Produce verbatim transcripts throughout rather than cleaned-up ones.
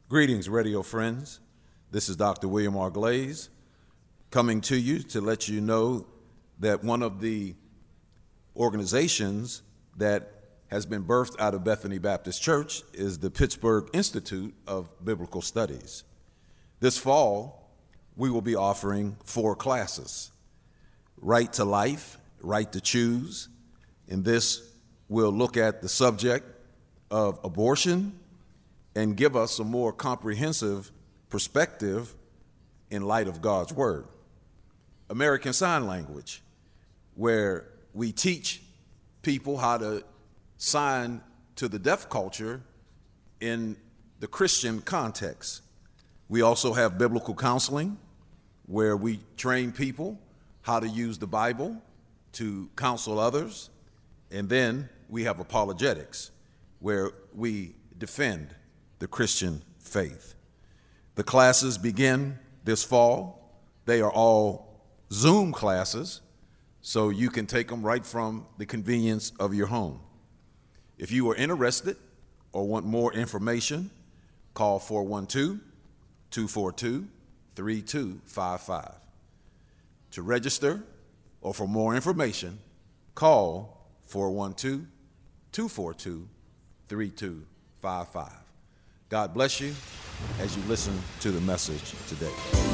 Greetings, radio friends. This is Doctor William R. Glaze coming to you to let you know that one of the organizations that has been birthed out of Bethany Baptist Church is the Pittsburgh Institute of Biblical Studies. This fall, we will be offering four classes: Right to Life, Right to Choose. In this, we'll look at the subject of abortion and give us a more comprehensive perspective in light of God's Word. American Sign Language, where we teach people how to sign to the deaf culture in the Christian context. We also have biblical counseling, where we train people how to use the Bible to counsel others. And then we have apologetics, where we defend the Christian faith. The classes begin this fall. They are all Zoom classes, so you can take them right from the convenience of your home. If you are interested or want more information, call four one two, two four two, three two five five. To register or for more information, call four one two, two four two, three two five five. God bless you as you listen to the message today.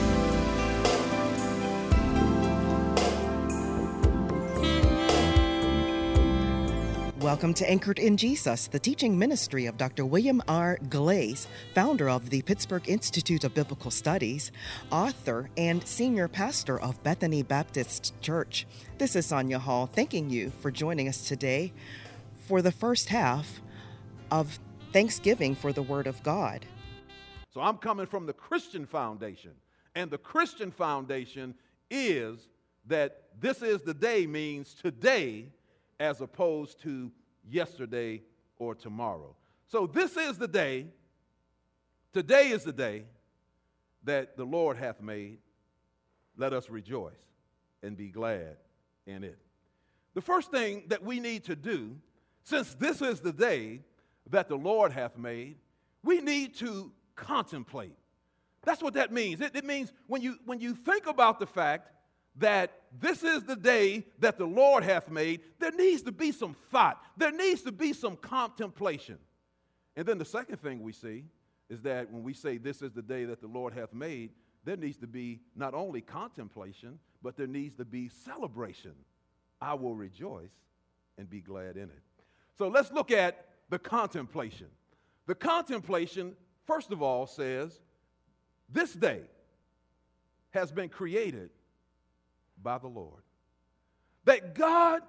Welcome to Anchored in Jesus, the teaching ministry of Doctor William R. Glaze, founder of the Pittsburgh Institute of Biblical Studies, author and senior pastor of Bethany Baptist Church. This is Sonia Hall, thanking you for joining us today for the first half of Thanksgiving for the Word of God. So I'm coming from the Christian foundation, and the Christian foundation is that this is the day means today as opposed to yesterday or tomorrow. So this is the day, today is the day that the Lord hath made. Let us rejoice and be glad in it. The first thing that we need to do, since this is the day that the Lord hath made, we need to contemplate. That's what that means. It, it means when you, when you think about the fact that this is the day that the Lord hath made, there needs to be some thought. There needs to be some contemplation. And then the second thing we see is that when we say this is the day that the Lord hath made, there needs to be not only contemplation, but there needs to be celebration. I will rejoice and be glad in it. So let's look at the contemplation. The contemplation, first of all, says this day has been created by the Lord. That God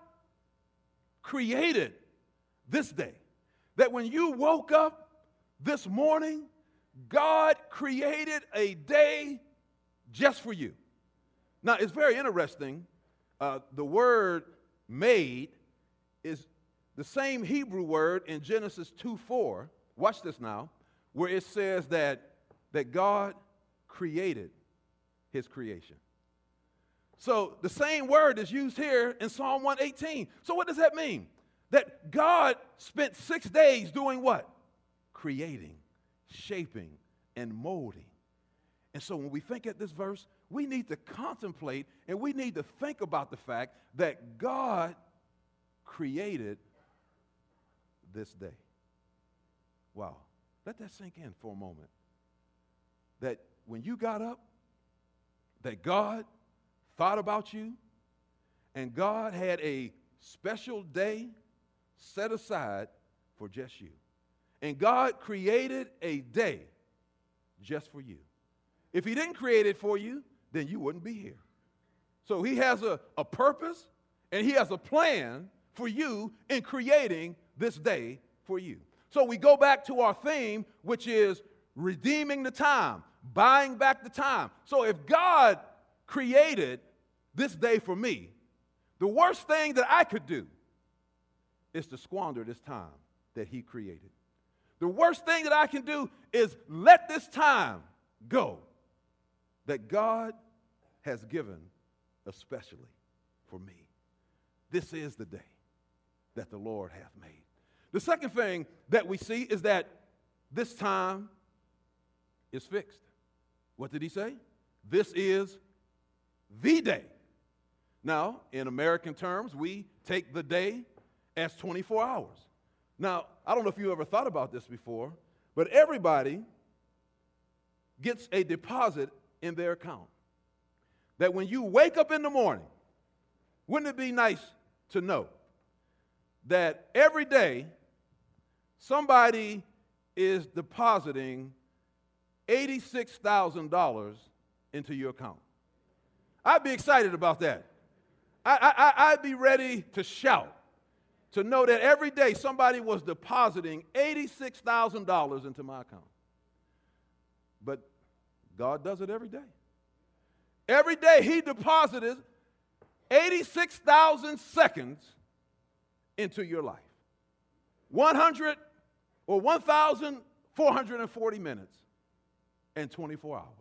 created this day. That when you woke up this morning, God created a day just for you. Now, it's very interesting. Uh, the word made is the same Hebrew word in Genesis two four, watch this now, where it says that, that God created his creation. So the same word is used here in Psalm one eighteen. So what does that mean? That God spent six days doing what? Creating, shaping, and molding. And so when we think at this verse, we need to contemplate and we need to think about the fact that God created this day. Wow. Let that sink in for a moment. That when you got up, that God thought about you, and God had a special day set aside for just you. And God created a day just for you. If he didn't create it for you, then you wouldn't be here. So he has a, a purpose, and he has a plan for you in creating this day for you. So we go back to our theme, which is redeeming the time, buying back the time. So if God created this day for me, the worst thing that I could do is to squander this time that he created. The worst thing that I can do is let this time go that God has given especially for me. This is the day that the Lord hath made. The second thing that we see is that this time is fixed. What did he say? This is the day. Now, in American terms, we take the day as twenty-four hours. Now, I don't know if you ever thought about this before, but everybody gets a deposit in their account. That when you wake up in the morning, wouldn't it be nice to know that every day somebody is depositing eighty-six thousand dollars into your account? I'd be excited about that. I, I, I'd be ready to shout to know that every day somebody was depositing eighty-six thousand dollars into my account. But God does it every day. Every day he deposited eighty-six thousand seconds into your life. one hundred or one thousand four hundred forty minutes and twenty-four hours.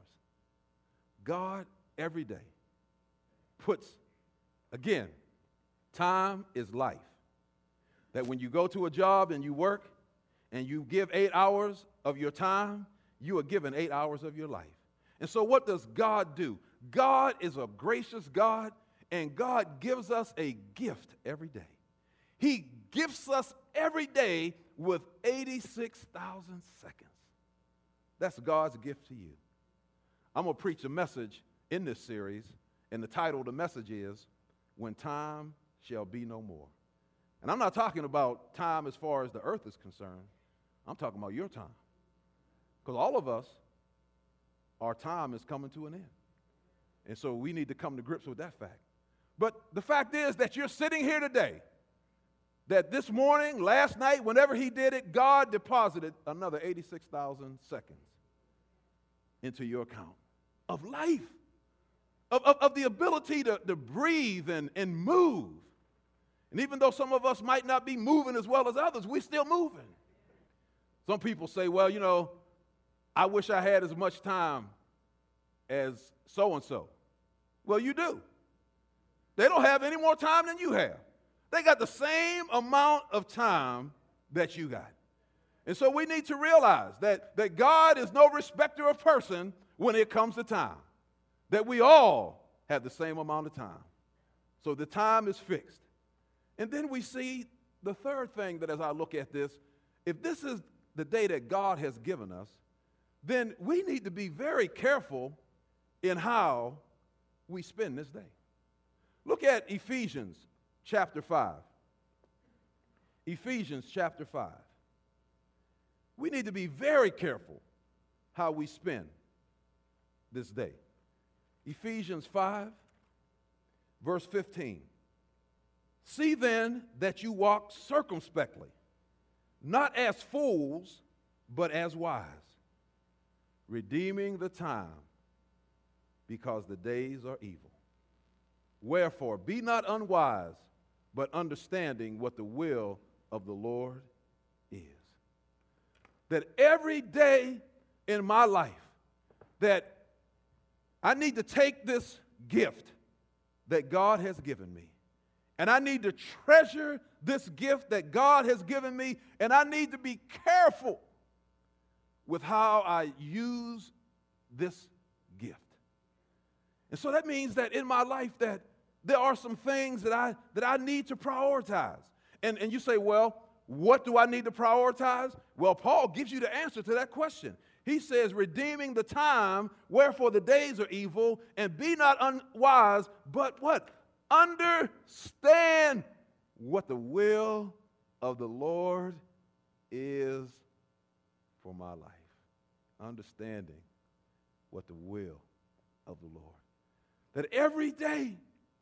God every day puts, again, time is life. That when you go to a job and you work and you give eight hours of your time, you are given eight hours of your life. And so what does God do? God is a gracious God, and God gives us a gift every day. He gifts us every day with eighty-six thousand seconds. That's God's gift to you. I'm going to preach a message in this series, and the title of the message is, When Time Shall Be No More. And I'm not talking about time as far as the earth is concerned. I'm talking about your time. Because all of us, our time is coming to an end. And so we need to come to grips with that fact. But the fact is that you're sitting here today, that this morning, last night, whenever he did it, God deposited another eighty-six thousand seconds into your account of life, of, of, of the ability to, to breathe and, and move. And even though some of us might not be moving as well as others, we're still moving. Some people say, well, you know, I wish I had as much time as so-and-so. Well, you do. They don't have any more time than you have. They got the same amount of time that you got. And so we need to realize that, that God is no respecter of person when it comes to time. That we all have the same amount of time. So the time is fixed. And then we see the third thing that as I look at this, if this is the day that God has given us, then we need to be very careful in how we spend this day. Look at Ephesians chapter five. Ephesians chapter five. We need to be very careful how we spend this day. Ephesians five, verse fifteen. See then that you walk circumspectly, not as fools, but as wise, redeeming the time, because the days are evil. Wherefore, be not unwise, but understanding what the will of the Lord is. That every day in my life, that I need to take this gift that God has given me, and I need to treasure this gift that God has given me, and I need to be careful with how I use this gift. And so that means that in my life that there are some things that I that I need to prioritize. And, and you say, well, what do I need to prioritize? Well, Paul gives you the answer to that question. He says, redeeming the time, wherefore the days are evil, and be not unwise, but what? Understand what the will of the Lord is for my life. Understanding what the will of the Lord. That every day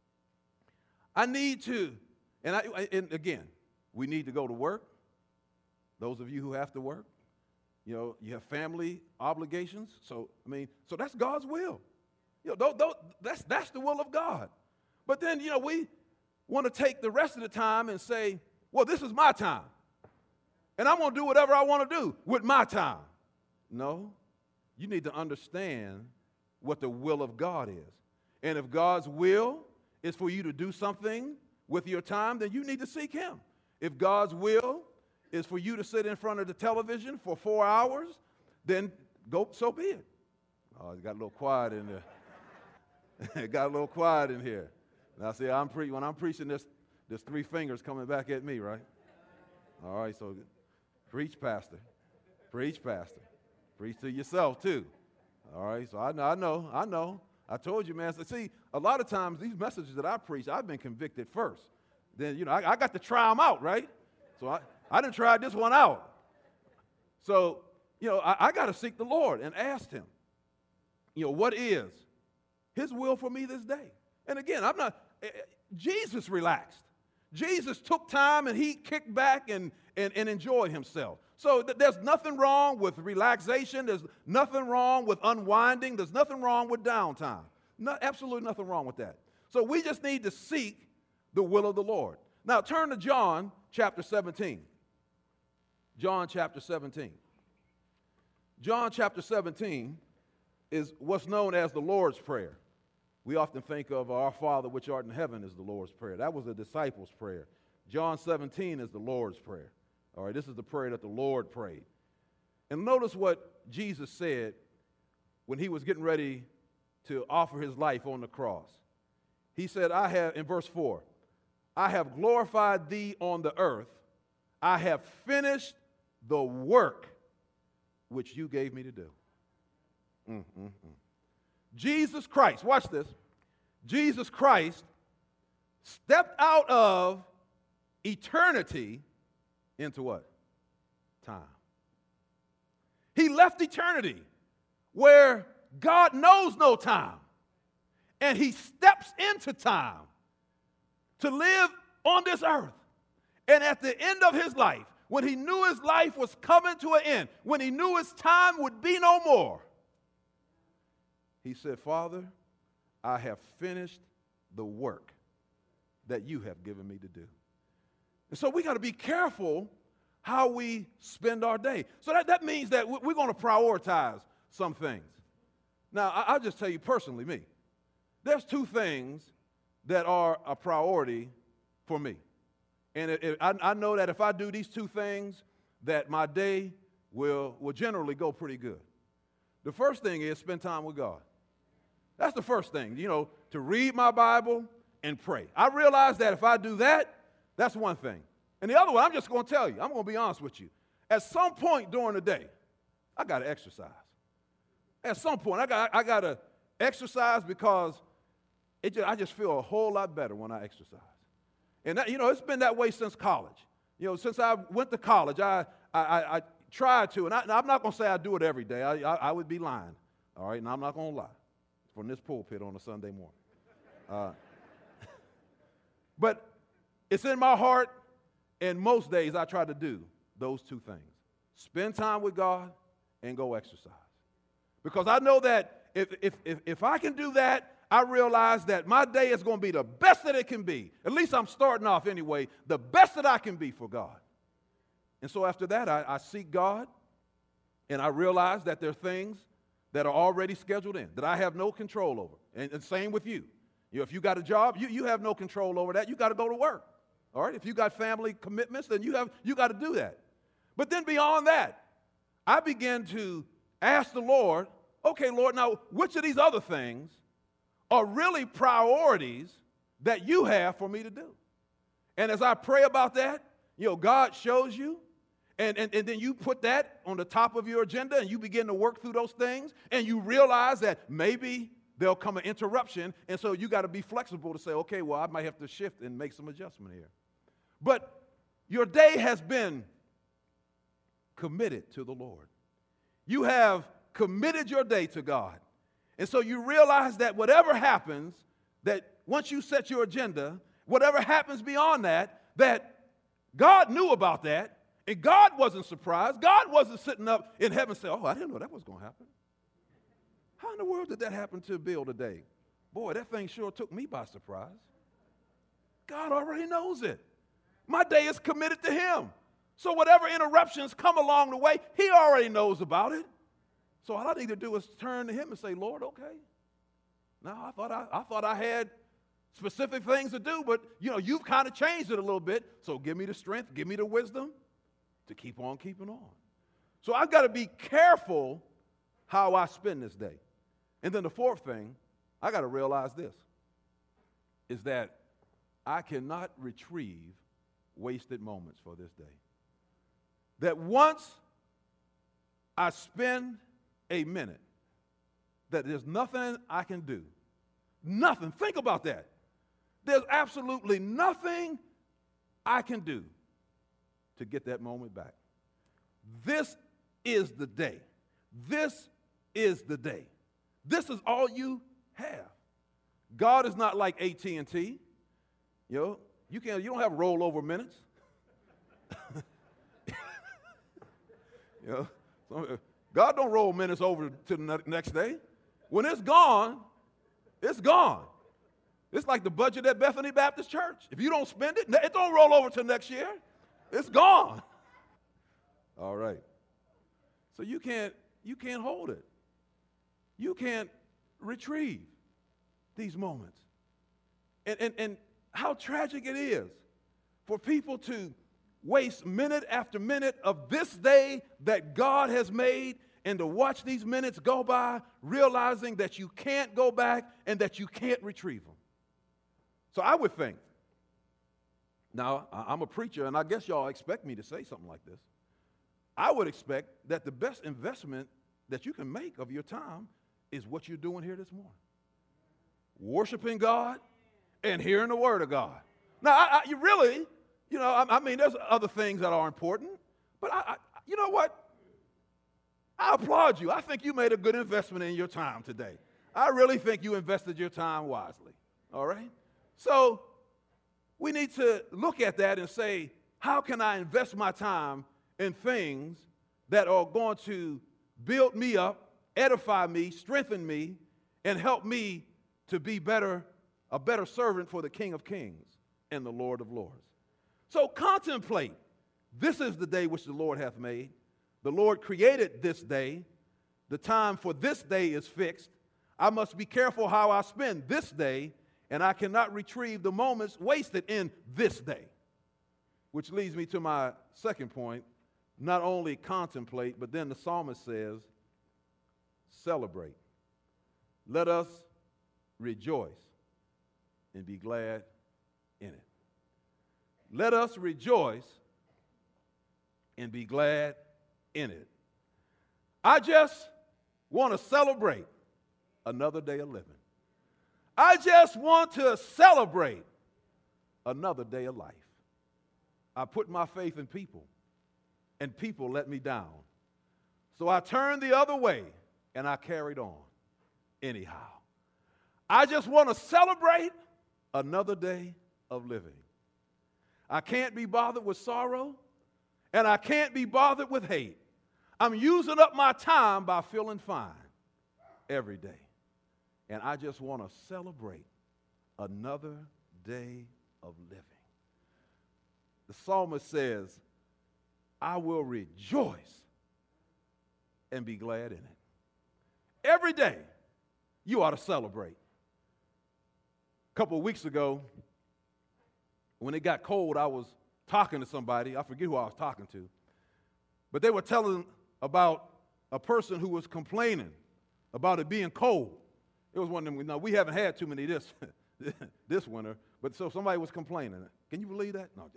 I need to, and, I, and again, we need to go to work. Those of you who have to work, you know, you have family obligations. So, I mean, so that's God's will. You know, don't, don't, that's, that's the will of God. But then, you know, we want to take the rest of the time and say, well, this is my time. And I'm going to do whatever I want to do with my time. No, you need to understand what the will of God is. And if God's will is for you to do something with your time, then you need to seek him. If God's will is for you to sit in front of the television for four hours, then go, so be it. Oh, it got a little quiet in there. It got a little quiet in here. Now, see, I'm pre- when I'm preaching, this, there's three fingers coming back at me, right? All right, so preach, pastor. Preach, pastor. Preach to yourself, too. All right, so I know, I know, I know. I told you, man. So see, a lot of times these messages that I preach, I've been convicted first. Then, you know, I, I got to try them out, right? So I, I didn't try this one out. So, you know, I, I got to seek the Lord and ask him, you know, what is his will for me this day? And again, I'm not, Jesus relaxed. Jesus took time and he kicked back and, and, and enjoyed himself. So th- there's nothing wrong with relaxation. There's nothing wrong with unwinding. There's nothing wrong with downtime. No, absolutely nothing wrong with that. So we just need to seek the will of the Lord. Now turn to John chapter seventeen. John chapter seventeen. John chapter seventeen is what's known as the Lord's Prayer. We often think of our Father which art in heaven as the Lord's Prayer. That was the disciples' prayer. John seventeen is the Lord's Prayer. All right, this is the prayer that the Lord prayed. And notice what Jesus said when he was getting ready to offer his life on the cross. He said, I have, in verse four, I have glorified thee on the earth. I have finished the work which you gave me to do. Mm, mm, mm. Jesus Christ, watch this. Jesus Christ stepped out of eternity into what? Time. He left eternity where God knows no time, and he steps into time to live on this earth. And at the end of his life, when he knew his life was coming to an end, when he knew his time would be no more, he said, Father, I have finished the work that you have given me to do. And so we got to be careful how we spend our day. So that, that means that we're going to prioritize some things. Now, I, I'll just tell you personally, me, there's two things that are a priority for me. And it, it, I, I know that if I do these two things, that my day will, will generally go pretty good. The first thing is spend time with God. That's the first thing, you know, to read my Bible and pray. I realize that if I do that, that's one thing. And the other one, I'm just going to tell you, I'm going to be honest with you. At some point during the day, I got to exercise. At some point, I got I got to exercise because it just, I just feel a whole lot better when I exercise. And, that, you know, it's been that way since college. You know, since I went to college, I, I, I, I tried to, and, I, and I'm not going to say I do it every day. I, I, I would be lying, all right, and I'm not going to lie from this pulpit on a Sunday morning. Uh, but it's in my heart, and most days I try to do those two things. Spend time with God and go exercise. Because I know that if, if, if, if I can do that, I realize that my day is going to be the best that it can be. At least I'm starting off anyway, the best that I can be for God. And so after that, I, I seek God, and I realize that there are things that are already scheduled in, that I have no control over. And, and same with you. You know, if you got a job, you, you have no control over that. You got to go to work. All right? If you got family commitments, then you have you got to do that. But then beyond that, I begin to ask the Lord, okay, Lord, now which of these other things are really priorities that you have for me to do? And as I pray about that, you know, God shows you, and, and, and then you put that on the top of your agenda and you begin to work through those things, and you realize that maybe there'll come an interruption, and so you got to be flexible to say, okay, well, I might have to shift and make some adjustment here. But your day has been committed to the Lord. You have committed your day to God. And so you realize that whatever happens, that once you set your agenda, whatever happens beyond that, that God knew about that, and God wasn't surprised. God wasn't sitting up in heaven saying, oh, I didn't know that was going to happen. How in the world did that happen to Bill today? Boy, that thing sure took me by surprise. God already knows it. My day is committed to him. So whatever interruptions come along the way, he already knows about it. So all I need to do is turn to him and say, Lord, okay. Now, I thought I, I thought I had specific things to do, but, you know, you've kind of changed it a little bit. So give me the strength, give me the wisdom to keep on keeping on. So I've got to be careful how I spend this day. And then the fourth thing, I got to realize this, is that I cannot retrieve wasted moments for this day. That once I spend a minute, that there's nothing I can do. Nothing. Think about that. There's absolutely nothing I can do to get that moment back. This is the day. This is the day. This is all you have. God is not like A T and T. You know, you can't, you don't have rollover minutes. You know, God don't roll minutes over to the next day. When it's gone, it's gone. It's like the budget at Bethany Baptist Church. If you don't spend it, it don't roll over to next year. It's gone. All right. So you can't, you can't hold it. You can't retrieve these moments. And, and, and how tragic it is for people to waste minute after minute of this day that God has made and to watch these minutes go by realizing that you can't go back and that you can't retrieve them. So I would think, now I'm a preacher and I guess y'all expect me to say something like this. I would expect that the best investment that you can make of your time is what you're doing here this morning. Worshiping God and hearing the word of God. Now, I, I, you really, you know, I, I mean, there's other things that are important, but I, I, you know what? I applaud you. I think you made a good investment in your time today. I really think you invested your time wisely, all right? So we need to look at that and say, how can I invest my time in things that are going to build me up, edify me, strengthen me, and help me to be better, a better servant for the King of Kings and the Lord of Lords. So contemplate. This is the day which the Lord hath made. The Lord created this day. The time for this day is fixed. I must be careful how I spend this day, and I cannot retrieve the moments wasted in this day. Which leads me to my second point. Not only contemplate, but then the psalmist says, celebrate. Let us rejoice and be glad in it. Let us rejoice and be glad in it. I just want to celebrate another day of living. I just want to celebrate another day of life. I put my faith in people, and people let me down. So I turned the other way, and I carried on anyhow. I just want to celebrate another day of living. I can't be bothered with sorrow, and I can't be bothered with hate. I'm using up my time by feeling fine every day. And I just want to celebrate another day of living. The psalmist says, I will rejoice and be glad in it. Every day, you ought to celebrate. A couple of weeks ago, when it got cold, I was talking to somebody. I forget who I was talking to. But they were telling about a person who was complaining about it being cold. It was one of them, no, we haven't had too many this, this winter, but so somebody was complaining. Can you believe that? No.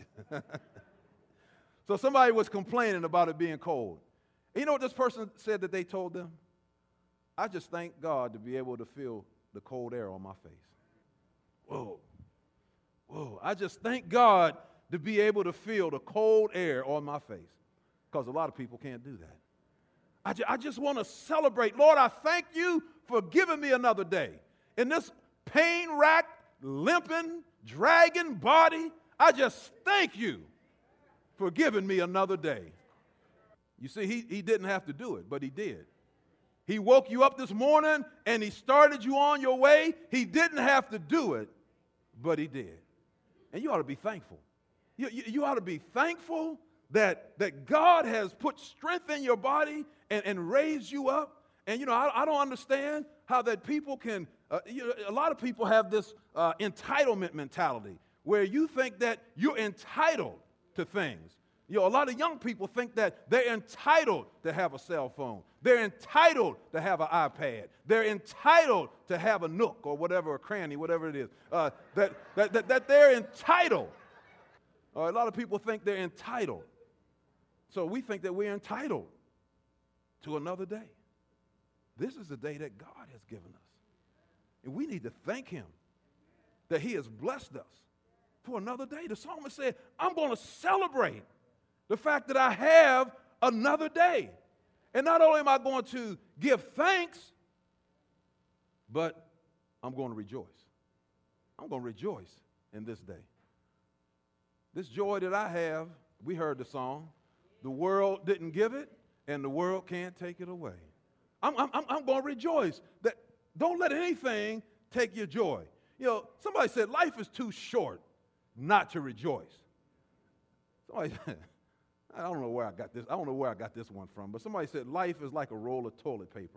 So somebody was complaining about it being cold. And you know what this person said that they told them? I just thank God to be able to feel the cold air on my face. Whoa. Whoa. I just thank God to be able to feel the cold air on my face, because a lot of people can't do that. I, ju- I just want to celebrate. Lord, I thank you for giving me another day. In this pain-racked, limping, dragging body, I just thank you for giving me another day. You see, he, he didn't have to do it, but he did. He woke you up this morning and he started you on your way. He didn't have to do it, but he did. And you ought to be thankful. You, you, you ought to be thankful that, that God has put strength in your body and, and raised you up. And, you know, I, I don't understand how that people can, uh, you know, a lot of people have this uh, entitlement mentality where you think that you're entitled to things. You know, a lot of young people think that they're entitled to have a cell phone. They're entitled to have an iPad. They're entitled to have a Nook or whatever, a cranny, whatever it is. Uh, that, that, that, that they're entitled. Uh, a lot of people think they're entitled. So we think that we're entitled to another day. This is the day that God has given us. And we need to thank him that he has blessed us for another day. The psalmist said, I'm going to celebrate the fact that I have another day. And not only am I going to give thanks, but I'm going to rejoice. I'm going to rejoice in this day. This joy that I have, we heard the song, the world didn't give it, and the world can't take it away. I'm, I'm, I'm going to rejoice. That don't let anything take your joy. You know, somebody said life is too short not to rejoice. Somebody, I don't know where I got this. I don't know where I got this one from, but somebody said life is like a roll of toilet paper.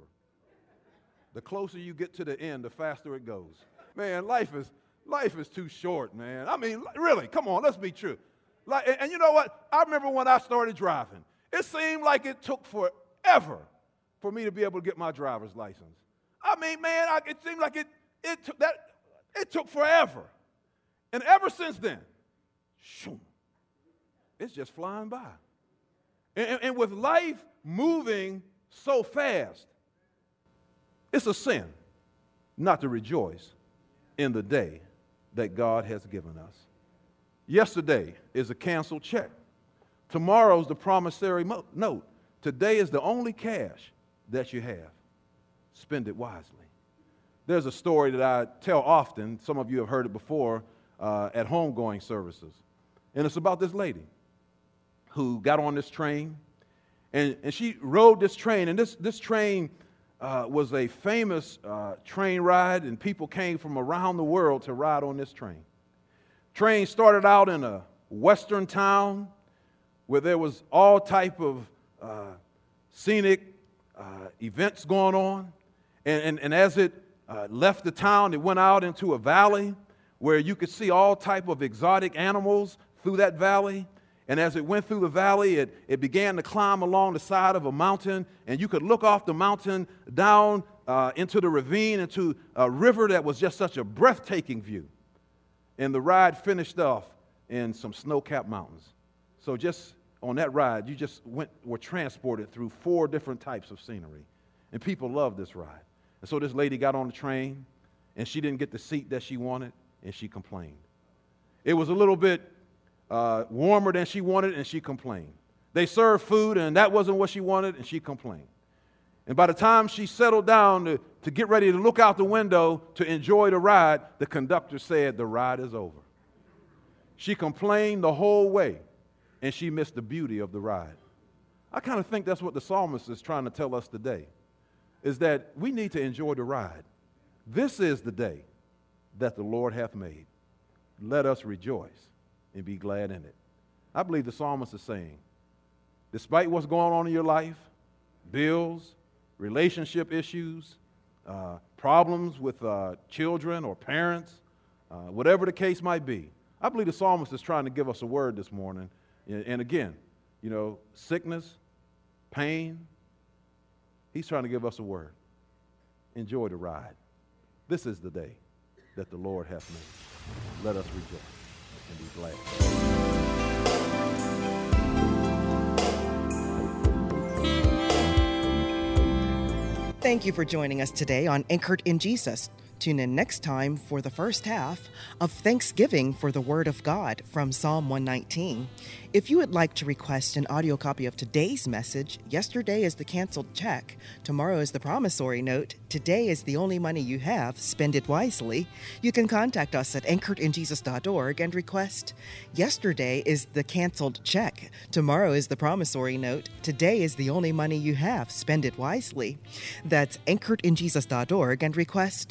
The closer you get to the end, the faster it goes. Man, life is life is too short, man. I mean, really, come on, let's be true. Like, and, and you know what? I remember when I started driving, it seemed like it took forever for me to be able to get my driver's license. I mean, man, I, it seemed like it it took that it took forever. And ever since then, shoom, it's just flying by. And, and, and with life moving so fast, it's a sin not to rejoice in the day that God has given us. Yesterday is a canceled check. Tomorrow's the promissory mo- note. Today is the only cash that you have. Spend it wisely. There's a story that I tell often. Some of you have heard it before uh, at homegoing services. And it's about this lady who got on this train. And, and she rode this train. And this, this train uh, was a famous uh, train ride. And people came from around the world to ride on this train. Train started out in a western town where there was all type of uh, scenic uh, events going on. And, and, and as it uh, left the town, it went out into a valley where you could see all type of exotic animals through that valley. And as it went through the valley, it, it began to climb along the side of a mountain. And you could look off the mountain down uh, into the ravine, into a river that was just such a breathtaking view. And the ride finished off in some snow-capped mountains. So just on that ride, you just went were transported through four different types of scenery. And people loved this ride. And so this lady got on the train, and she didn't get the seat that she wanted, and she complained. It was a little bit uh, warmer than she wanted, and she complained. They served food, and that wasn't what she wanted, and she complained. And by the time she settled down to, to get ready to look out the window to enjoy the ride, the conductor said, the ride is over. She complained the whole way, and she missed the beauty of the ride. I kind of think that's what the psalmist is trying to tell us today, is that we need to enjoy the ride. This is the day that the Lord hath made. Let us rejoice and be glad in it. I believe the psalmist is saying, despite what's going on in your life, bills, relationship issues, uh, problems with uh, children or parents, uh, whatever the case might be. I believe the psalmist is trying to give us a word this morning. And again, you know, sickness, pain, he's trying to give us a word. Enjoy the ride. This is the day that the Lord hath made. Let us rejoice and be glad. Thank you for joining us today on Anchored in Jesus. Tune in next time for the first half of Thanksgiving for the Word of God from Psalm one nineteen. If you would like to request an audio copy of today's message, yesterday is the canceled check, tomorrow is the promissory note, today is the only money you have, spend it wisely, you can contact us at anchored in jesus dot org and request, yesterday is the canceled check, tomorrow is the promissory note, today is the only money you have, spend it wisely. That's anchored in jesus dot org and request,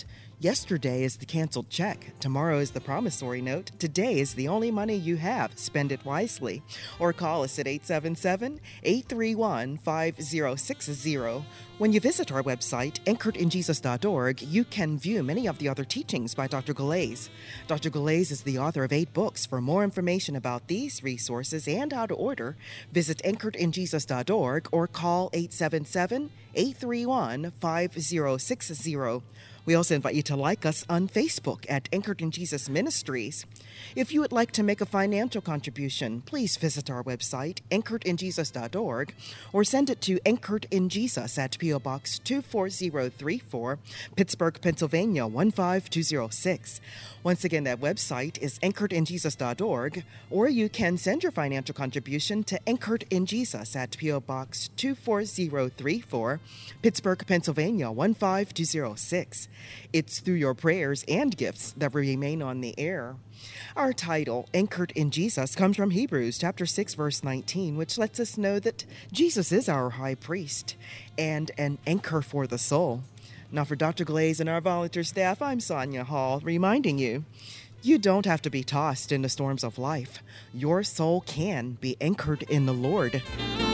Yesterday is the canceled check. Tomorrow is the promissory note. Today is the only money you have. Spend it wisely. Or call us at eight seven seven, eight three one, five zero six zero. When you visit our website, anchored in jesus dot org, you can view many of the other teachings by Doctor Galais. Doctor Galais is the author of eight books. For more information about these resources and how to order, visit anchored in jesus dot org or call eight seven seven, eight three one, five zero six zero. We also invite you to like us on Facebook at Anchored in Jesus Ministries. If you would like to make a financial contribution, please visit our website, anchored in jesus dot org, or send it to Anchored in Jesus at P O. Box two four zero three four, Pittsburgh, Pennsylvania one five two zero six. Once again, that website is anchored in jesus dot org, or you can send your financial contribution to Anchored in Jesus at P O. Box two four zero three four, Pittsburgh, Pennsylvania one five two zero six. It's through your prayers and gifts that we remain on the air. Our title, Anchored in Jesus, comes from Hebrews chapter six, verse nineteen, which lets us know that Jesus is our high priest and an anchor for the soul. Now, for Doctor Galais and our volunteer staff, I'm Sonia Hall, reminding you, you don't have to be tossed in the storms of life. Your soul can be anchored in the Lord.